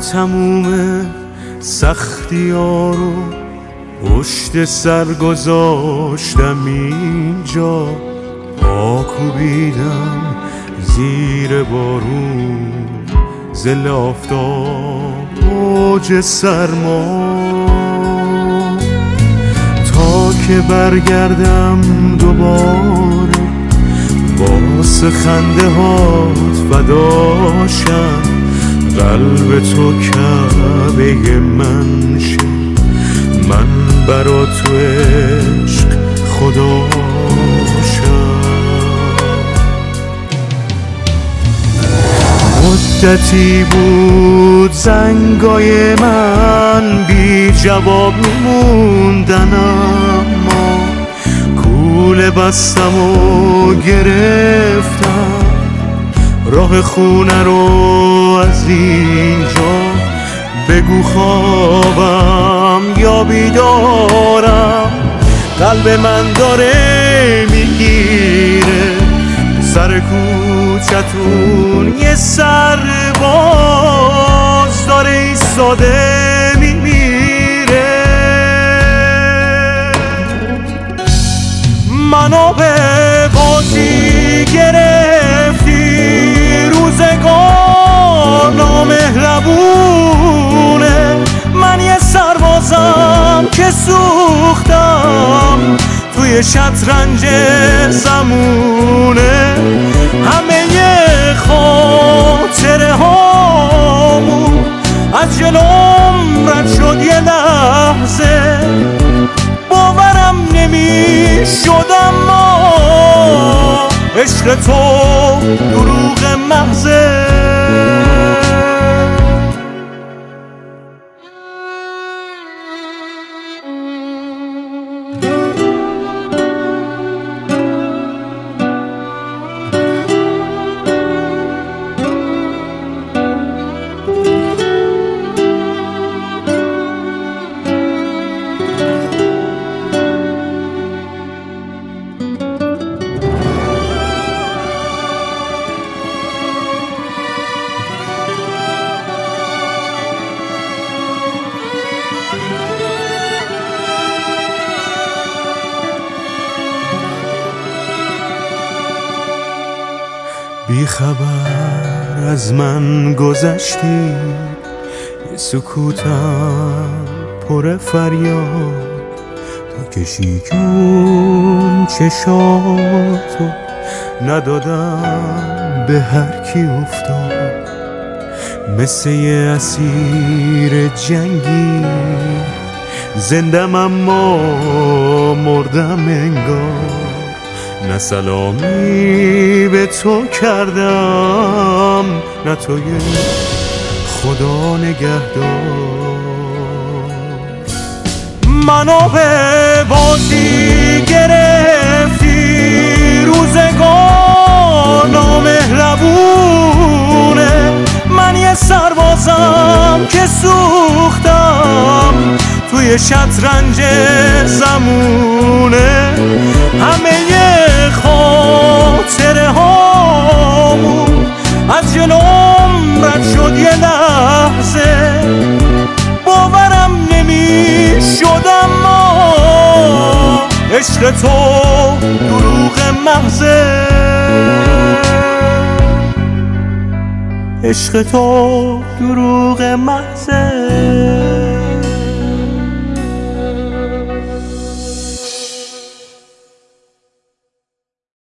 تموم سختی ها رو پشت سر گذاشتم اینجا، پا کوبیدم زیر بارون، ظل آفتاب، موج سرما، تا که برگردم دوباره واسه خنده هات فداشم، قلب تو کعبه من شه، من برا تو عشق خداشم. مدتی بود زنگای من بی جواب میموندن، اما کوله بستم و گرفتم راه خونه رو از اینجا. بگو خوابم یا بیدارم، قلب من داره میگیره، سر کوچتون یه سرباز داره ایستاده میمیره. منو به بازی گرفتی، روزگار نامهربونه، من یه سربازم که سوختم توی شطرنج زمونه. همه خاطره هامون از جلوم رد شد یه لحظه، باورم نمی شد اما عشق تو دروغ محضه. بی خبر از من گذشتی، یه سکوتم پر فریاد، تا کشی کن چشاتو ندادم به هر کی افتاد. مثل یه اسیر جنگی زندم اما مردم انگار، نه سلامی به تو کردم نه توی خدا نگهدار. منو به بازی گرفتی، روزگار نامهربونه، من یه سربازم که سوختم توی شطرنج زمونه. همه خاطره هامون از جلوم رد شد یه لحظه، باورم نمی شد اما عشق تو دروغ محضه، عشق تو دروغ محضه.